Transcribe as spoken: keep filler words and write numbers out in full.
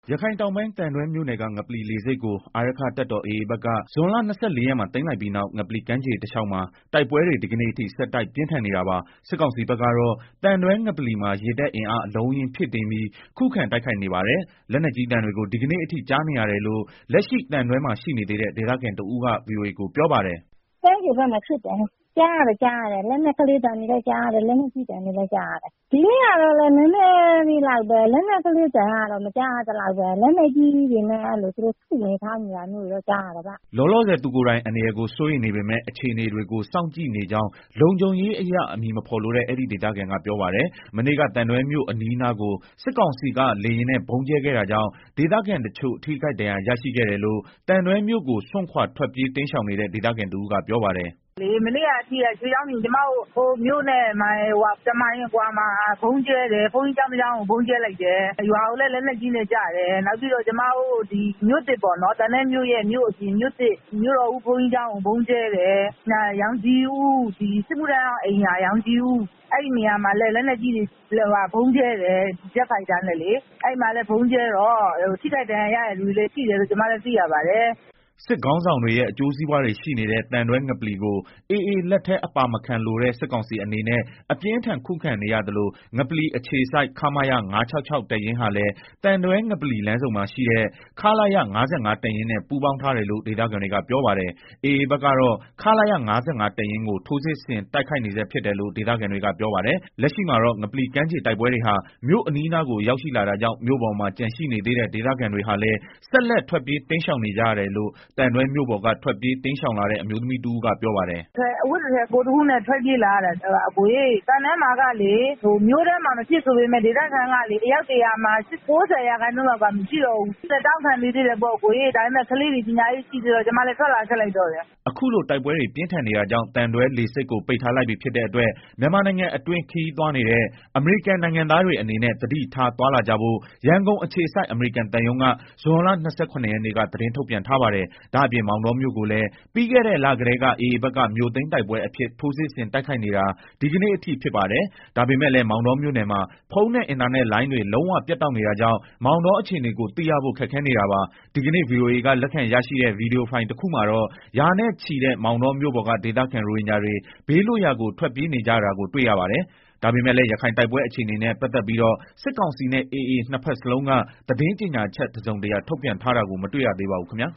ရခိုင်တောင်ပိုင်းသံတွဲမြို့နယ်ကငပလီလေဆိပ်ကိုအာရက္ခတပ်တော် AA ဘက်ကဇွန်လ၂၄ရက်မှာသိမ်းလိုက်ပြီးနောက်ငပလီကမ်းခြေတလျှောက်မှာတိုက်ပွဲတွေဒီကနေ့အထိဆက်တိုက်ပြင်းထန်နေတာပါစစ်ကောင်စီဘက်ကတော့သံတွဲငပလီမှာရေတပ်အင်အားအလုံးအရင်းဖြည့်တင်းပြီးခုခံတိုက်ခိုက်နေပါတယ်လက်နက်ကြီးတံတွေကိုဒီကနေ့အထိကြားနေရတယ်လို့လက်ရှိသံတွဲမှာရှိနေသေးတဲ့ဒေသခံတဦးက ဗွီအိုအေကိုပြောပါတယ်ကမ်းခြေဘက်မှာဖြစ်တယ်ကြားရတယ်ကြားရတယ်လက်နက်ကလေးတန်တွေလည်းကြားရတယ်လက်နက်ကြီးတန်တွေလည်းကြားရတယ်ဒီနေ့ကတော့လည်းနည်းနည်းလေးလောက်ပဲလက်နက်ကလေးတန်ကတော့မကြားရတော့ပဲလက်နက်ကြီးတွေနဲ့အဲ့လိုသူတို့ထုနေထားနေတာမျိုးတော့ကြားရတယ်ဗျလောလောဆယ်သူကိုယ်တိုင်အနေအကိုစိုးရိမ်နေပေမဲ့အခြေအနေတွေကိုစောင့်ကြည့်နေကြောင်းလုံခြုံရေးအရာအမည်မဖော်လို့တဲ့အဲ့ဒီဒေသခံကပြောပါတယ်မနေ့ကတန်တွဲမြို့အနီးအနားကိုစစ်ကောင်စီကလေရင်နဲ့ဘုံကျဲခဲ့တာကြောင့်ဒေသခံတချို့ထိခိုက်ဒဏ်ရာရရှိခဲ့တယ်လို့တန်တွဲမြို့ကိုစွန့်ခွာထွက်ပြေးတိမ်းရှောင်နေတဲ့ဒေသခံတဦးကပြောပါတယ်လေမနေ့ကအထိရွှေချောင်းကြီးကျမတို့ဟိုမြို့နဲ့မိုင်ဟိုတမိုင်းကွာမှာဘုံကျဲတယ်ဘုံကြီးကျောင်းကျောင်းကိုဘုံကျဲလိုက်တယ်ရွာကိုလည်းလက်နက်ကြီးနဲ့ကြားတယ်နောက်ပြီးတော့ကျမတို့ဒီမြို့တစ်ပေါ့နော်တန်တဲ့မြို့ရဲ့မြို့အပြင်မြို့တစ်မြို့တော်ဦးဘုံကြီးကျောင်းကိုဘုံကျဲတယ်နာရောင်ကြီးဦးဒီစစ်မှုထမ်းအိမ်ယာရောင်ကြီးဦးအဲ့ဒီနေရာမှာလည်းလက်နက်ကြီးတွေဟိုဘုံကျဲတယ်ဂျက်ဖိုက်တာနဲ့လေအဲ့မှာလည်းဘုံကျဲတော့ဟိုထိခိုက်ဒဏ်ရာရတဲ့လူတွေလည်းရှိတယ်လို့ကျမလည်းသိရပါတယ်စစ်ခေါင်းဆောင်တွေရဲ့အကျိုးစီးပွားတွေရှိနေတဲ့တန်တွဲငပလီကို အေအေ လက်ထက်အပါမခံလိုတဲ့စစ်ကောင်စီအနေနဲ့အပြင်းထန်ခုခံနေရသလိုငပလီအခြေစိုက်ခမရ၅၆၆တပ်ရင်းဟာလည်းတန်တွဲငပလီလမ်းဆုံမှာရှိတဲ့ခလာရ၅၅တပ်ရင်းနဲ့ပူးပေါင်းထားတယ်လို့ဒေသခံတွေကပြောပါတယ်။ အေအေ ဘက်ကတော့ခလာရ၅၅တပ်ရင်းကိုထိုးစစ်ဆင်တိုက်ခိုက်နေဆဲဖြစ်တယ်လို့ဒေသခံတွေကပြောပါတယ်။လက်ရှိမှာတော့ငပလီကမ်းခြေတိုက်ပွဲတွေဟာမြို့အနီးအနားကိုရောက်ရှိလာတာကြောင့်မြို့ပေါ်မှာကျန်ရှိနေသေးတဲ့ဒေသခံတွေဟာလည်းဆက်လက်ထွက်ပြေးတိမ်းရှောင်နေကြရတယ်လို့တန်တွဲမြို့ပေါ်ကထွက်ပြေးတိမ်းရှောင်လာတဲ့အမျိုးသမီးတဦးကပြောပါတယ်အဝတ်တစ်ထည်ကိုယ်တခုနဲ့ထွက်ပြေးလာရတယ်အကိုကြီးတန်တန်းမှာကလေဟိုမျိုးထဲမှာမဖြစ်ဆိုပေမဲ့ဒေသခံကလေအယောက်တရာမှာ၉၀ရာခိုင်နှုန်းလောက်ကမရှိတော့ဘူးတက်တောင်းခံနေသေးတယ်ပေါ့ကိုကြီးဒါပေမဲ့ကလေးတွေပညာရေးရှိသေးတော့ကျွန်မလည်းထွက်လာခဲ့လိုက်တော့တယ်အခုလိုတိုက်ပွဲတွေပြင်းထန်နေတာကြောင့်တန်တွဲလေဆိပ်ကိုပိတ်ထားလိုက်ပြီဖြစ်တဲ့အတွက်မြန်မာနိုင်ငံအတွင်းခရီးသွားနေတဲ့အမေရိကန်နိုင်ငံသားတွေအနေနဲ့သတိထားသွားလာကြဖို့ရန်ကုန်အခြေစိုက်အမေရိကန်တန်ယုံကဇွန်လ၂၇ရက်နေ့ကသတင်းထုတ်ပြန်ထားပါတယ်ဒါ့အပြင်မောင်တော်မြို့ကိုလည်းပြီးခဲ့တဲ့လကတည်းက အေအေ ဘက်ကမြို့သိမ်းတိုက်ပွဲအဖြစ်ထိုးစစ်ဆင်တိုက်ခိုက်နေတာဒီကနေ့အထိဖြစ်ပါတယ်ဒါပေမဲ့လည်းမောင်တော်မြို့နယ်မှာဖုန်းနဲ့အင်တာနက်လိုင်းတွေလုံးဝပြတ်တောက်နေတာကြောင့်မောင်တော်အခြေအနေကိုသိရဖို့ခက်ခဲနေတာပါဒီကနေ့ ဗွီအိုအေကလက်ခံရရှိတဲ့ဗီဒီယိုဖိုင်တစ်ခုမှာတော့ရာနဲ့ချီတဲ့မောင်တော်မြို့ပေါ်ကဒေသခံရိုဟင်ဂျာတွေဘေးလွတ်ရာကိုထွက်ပြေးနေကြတာကိုတွေ့ရပါတယ်ဒါပေမဲ့လည်းရခိုင်တိုက်ပွဲအခြေအနေနဲ့ပတ်သက်ပြီးတော့စစ်ကောင်စီနဲ့ အေအေနှစ်ဖက်စလုံးကသတင်းကြေညာချက်တစုံတရာထုတ်ပြန်ထားတာကိုမတွေ့ရသေးပါဘူးခင်ဗျာ